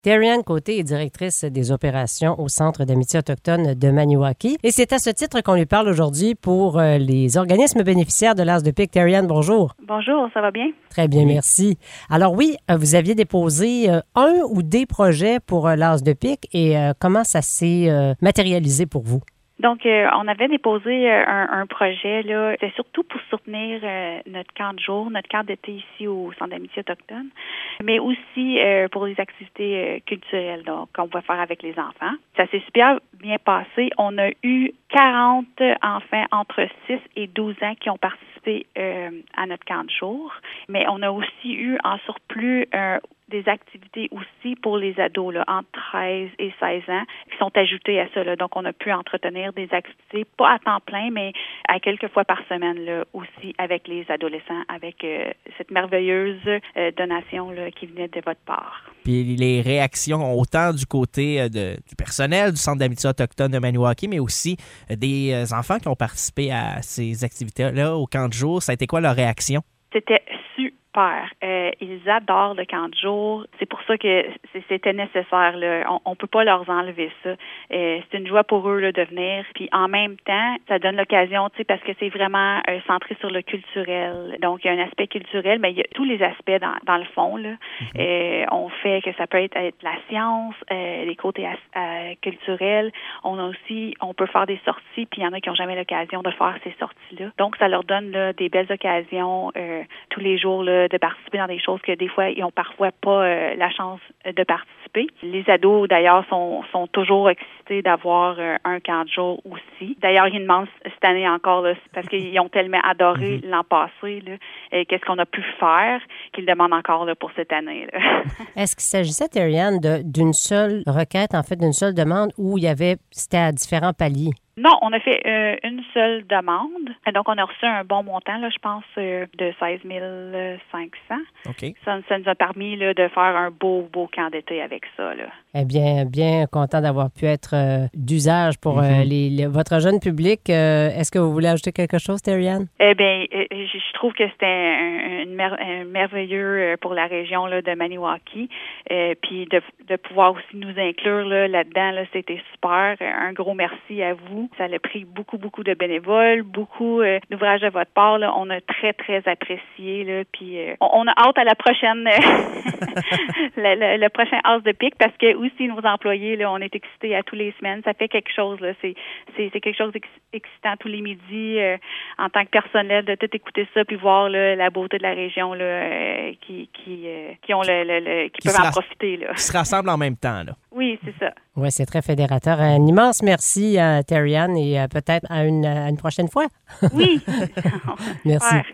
Terriane Côté est directrice des opérations au Centre d'amitié autochtone de Maniwaki. Et c'est à ce titre qu'on lui parle aujourd'hui pour les organismes bénéficiaires de l'As de pique. Terriane, bonjour. Bonjour, ça va bien? Très bien, merci. Alors oui, vous aviez déposé un ou des projets pour l'As de pique et comment ça s'est matérialisé pour vous? Donc, on avait déposé un projet, là. C'était surtout pour soutenir notre camp de jour, notre camp d'été ici au Centre d'amitié autochtone, mais aussi pour les activités culturelles qu'on va faire avec les enfants. Ça s'est super bien passé. On a eu 40 enfants entre 6 et 12 ans qui ont participé à notre camp de jour, mais on a aussi eu en surplus des activités aussi pour les ados là, entre 13 et 16 ans qui sont ajoutées à ça. Là. Donc, on a pu entretenir des activités, pas à temps plein, mais à quelques fois par semaine là, aussi avec les adolescents, avec cette merveilleuse donation là, qui venait de votre part. Puis les réactions, autant du côté du personnel du Centre d'amitié autochtone de Maniwaki, mais aussi des enfants qui ont participé à ces activités-là au camp de jour, ça a été quoi leur réaction? C'était super. Ils adorent le camp de jour. C'est pour ça que c'était nécessaire. Là. On peut pas leur enlever ça. C'est une joie pour eux là, de venir. Puis en même temps, ça donne l'occasion, tu sais, parce que c'est vraiment centré sur le culturel. Donc il y a un aspect culturel, mais il y a tous les aspects dans le fond. Là. On fait que ça peut être la science, les côtés culturels. On peut faire des sorties. Puis il y en a qui n'ont jamais l'occasion de faire ces sorties-là. Donc ça leur donne là, des belles occasions tous les jours là, de participer dans des choses que des fois, ils n'ont parfois pas la chance de participer. Les ados, d'ailleurs, sont toujours excités d'avoir un camp de jour aussi. D'ailleurs, ils demandent cette année encore, là, parce qu'ils ont tellement adoré l'an passé, là, qu'est-ce qu'on a pu faire, qu'ils demandent encore là, pour cette année. Là. Est-ce qu'il s'agissait, Terriane, d'une seule requête, en fait, d'une seule demande, ou c'était à différents paliers? Non, on a fait une seule demande. Donc, on a reçu un bon montant, là, je pense, de 16 500. OK. Ça nous a permis là, de faire un beau camp d'été avec ça. Là. Eh bien, bien content d'avoir pu être d'usage pour votre jeune public. Est-ce que vous voulez ajouter quelque chose, Terriane? Eh bien, je trouve que c'était un merveilleux pour la région là, de Maniwaki. Puis de pouvoir aussi nous inclure là-dedans, là, c'était super. Un gros merci à vous. Ça a pris beaucoup de bénévoles, beaucoup d'ouvrages de votre part. Là. On a très, très apprécié. Là, puis on a hâte à la prochaine le prochain As de pique parce que aussi nos employés, là, on est excités à tous les semaines. Ça fait quelque chose. Là. C'est quelque chose d'excitant tous les midis en tant que personnel de tout écouter ça puis voir là, la beauté de la région là, qui peuvent en profiter. Là. Qui se rassemblent en même temps. Là. Oui, c'est ça. Oui, c'est très fédérateur. Un immense merci à Terriane et peut-être à une prochaine fois. Oui. Merci.